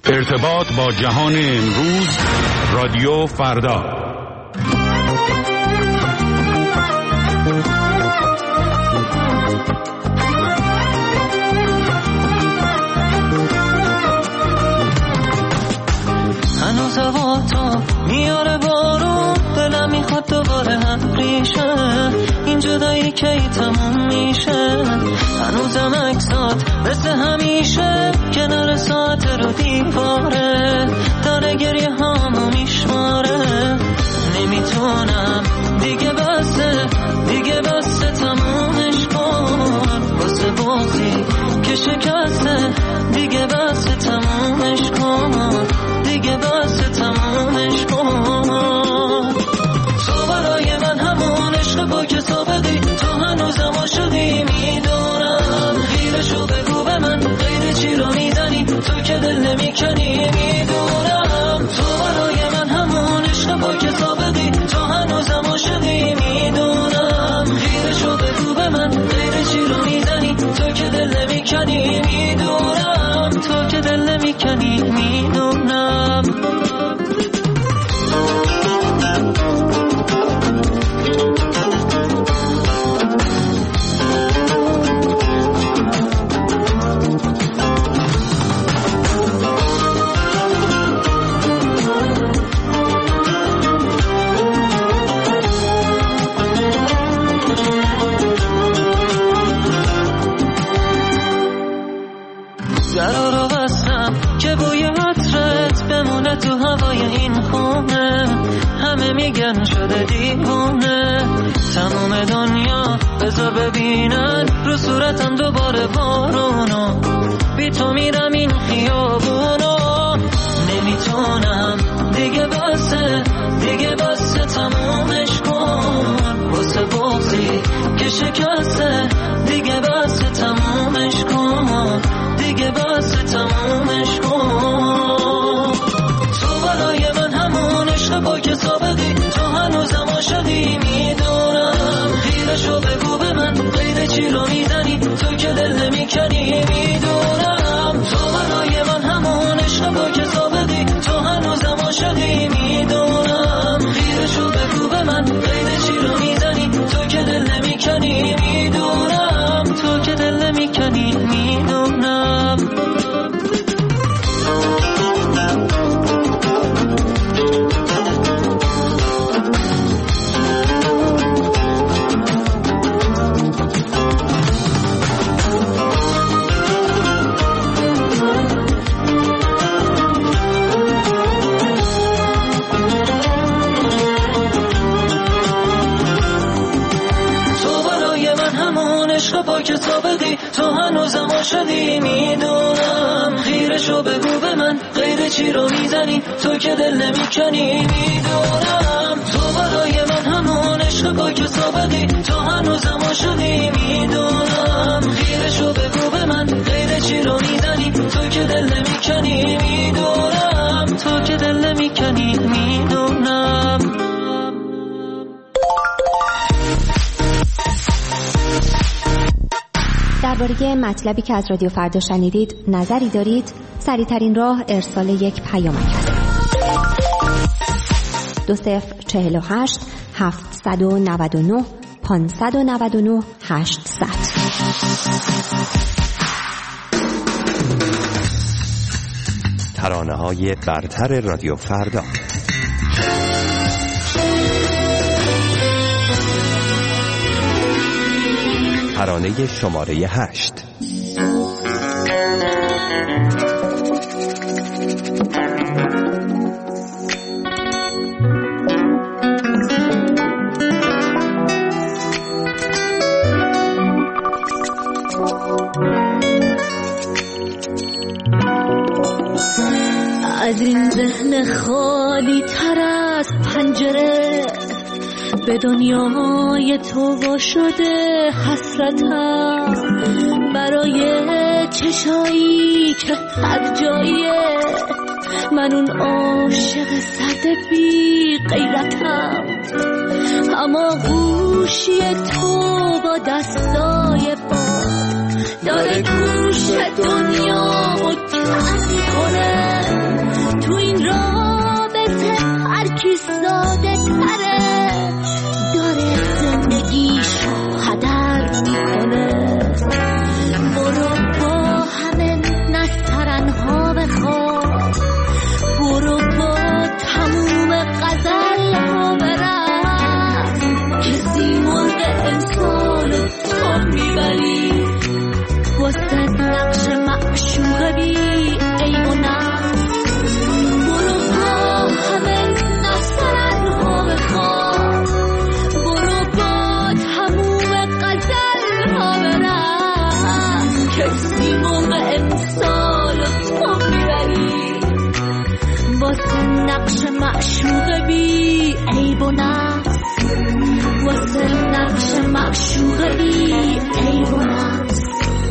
ارتباط با جهان امروز، رادیو فردا. هنوز هوا تو میاره بارون، دلم میخواد دوباره هم ریشه، این جدایی کی تموم میشه؟ هنوزم عکسات مثل همیشه کنار ساعت رو دیواره، داره گریه هامو میشماره. نمیتونم دیگه بسه تمومش کن، واسه بغضی که شکسته دیگه بسه تمومش کن، دیگه بسه تمومش کن. تو برای من همون عشق با که سابقی، تو هنوزم عاشقی میدونم، خیرشو بگو به من، غیر چی رو میزنی تو که دل نمیکنی میدونم. تو برای من همون عشق با که سابقی، تو هنوزم عاشقی میدونم، خیرشو بگو به من، غیر چی رو میزنی تو که دل نمیکنی میدونم، تو که دل نمیکنی میدونم. درارو بستم که بوی عطرت بمونه تو هوای این خونه، همه میگن شده دیوونه، تمام دنیا بذار ببینن رو صورتم دوباره بارونو، بی تو میرم این خیابونو. نمیتونم دیگه بسه تمومش کن، واسه بغضی که شکسته دیگه بسه تمومش کن، دیگه بسه تمومش کن. تو برای من همون عشق با که سابقی، تو هنوزم عاشقی میدونم، خیرشو بگو به من، غیر چی رو میزنی تو که دل نمیکنی میدونم. تو برای من همون عشق با که سابقی، تو هنوزم عاشقی میدونم، خیرشو بگو به من، غیر چی رو میزنی تو که دل نمیکنی میدونم، تو که دل نمیکنی میدونم. با که سابقی، تو هنوزم عاشقی میدونم، خیرشو بگو به من، غیر چی رو میزنی تو که دل نمیکنی میدونم. تو برای من همون عشق با که سابقی، تو هنوزم عاشقی میدونم، خیرشو بگو به من، غیر چی رو میزنی تو که دل نمیکنی میدونم، تو که دل نمیکنی میدونم. درباره مطلبی که از رادیو فردا شنیدید نظری دارید؟ سریع‌ترین راه ارسال یک پیامک است. 2048 799 599 800. ترانه‌های برتر رادیو فردا. ترانه شماره 8. از این ذهن خالی تر از پنجره به دنیای تو وا شده حسرتم، برای چشایی که هر جاییه من اون عاشق سرد بی غیرتم، اما گوشی تو با دستای باد داره گوش دنیا رو کم کنه، نقش معشوق بی عیب و نقص، واسه نقش معشوق بی عیب و نقص.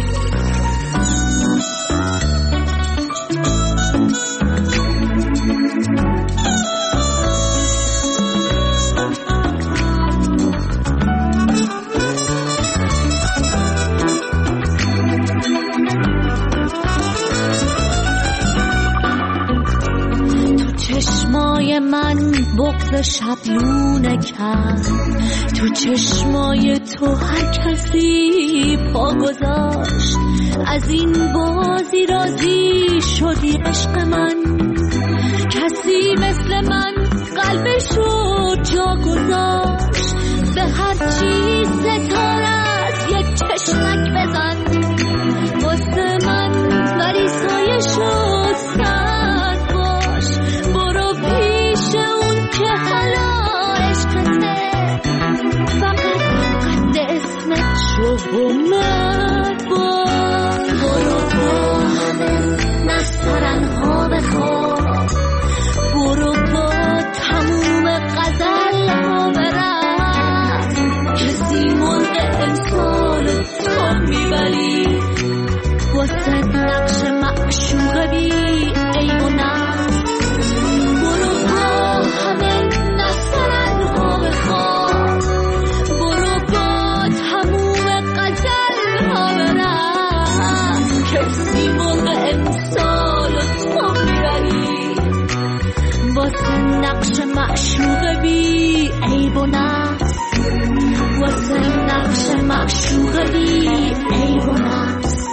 چشمای من بغض شبلونه کرد، تو چشمای تو هر کسی پا گذاشت. از این بازی راضی شدی عشق من، کسی مثل من قلبشو جا گذاشت. به هر چیز ستاره از یک چشمک بزن، واسه من ولی سایه شد سرد باش. برو پیش اون که حالا عشقته، فقط قد اسمت شو و مرد باش. برو با همه نسترنها بخواب، برو با تموم غزل ها برد. کسی مرغ امسال تو میبری، واسه نقش معشوق بی عیب و نقص. برو با همه نسترنها بخواب، برو با تموم غزل ها برد. کسی مرغ امسال تو میبری، واسه نقش معشوق بی عیب و نقص، واسه نقش معشوق بی عیب و نقص.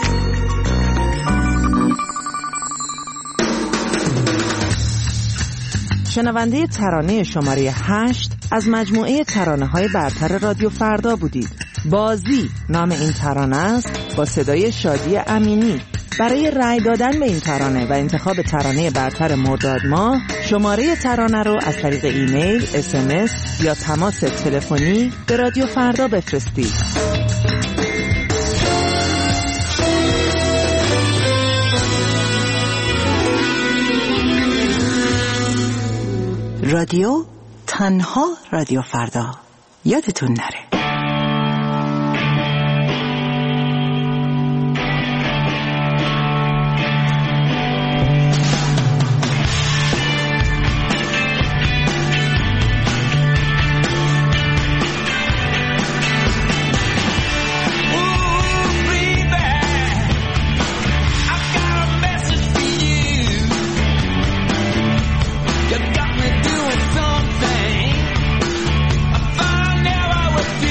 شنونده ترانه شماره 8 از مجموعه ترانه‌های برتر رادیو فردا بودید. بازی نام این ترانه است، با صدای شادی امینی. برای رأی دادن به این ترانه و انتخاب ترانه برتر مرداد ماه، شماره ترانه رو از طریق ایمیل، SMS یا تماس تلفنی به رادیو فردا بفرستید. رادیو تنها رادیو فردا، یادتون نره. You got me doing something I never would do.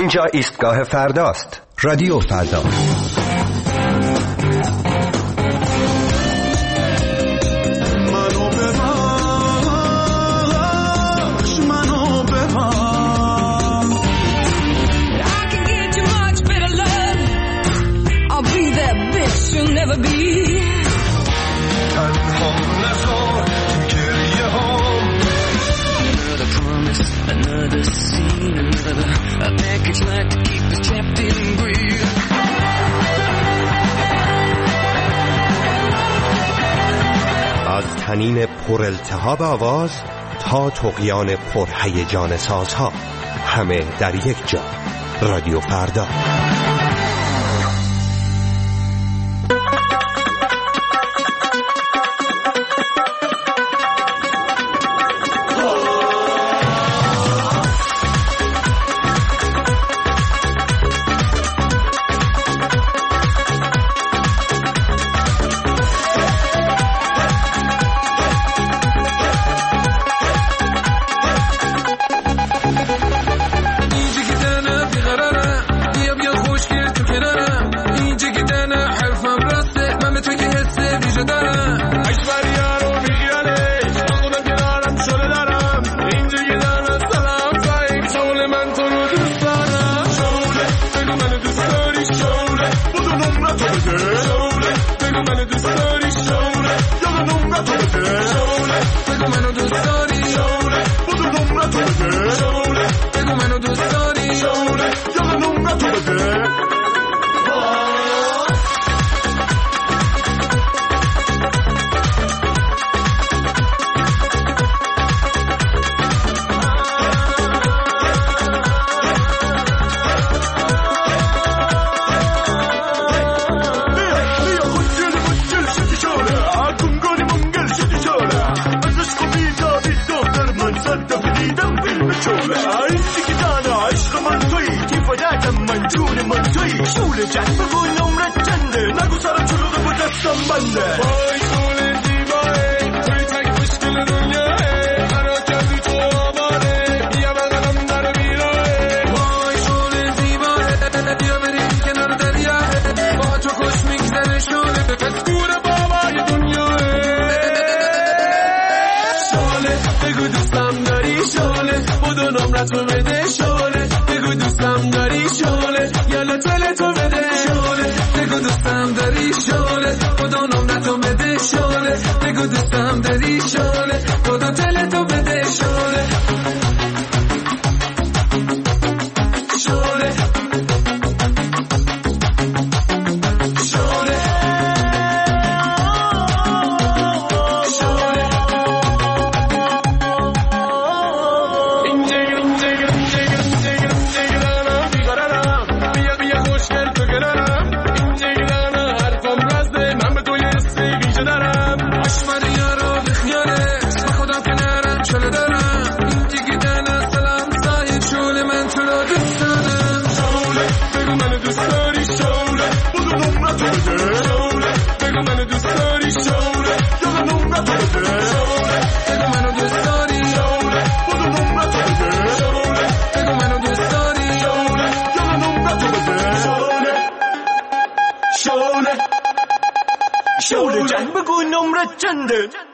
اینجا ایستگاه فرداست. رادیو فردا. از طنین پر التهاب آواز تا طغیان پر هیجان سازها، همه در یک جا. رادیو فردا. شعله جنگ بگو نمرت چنده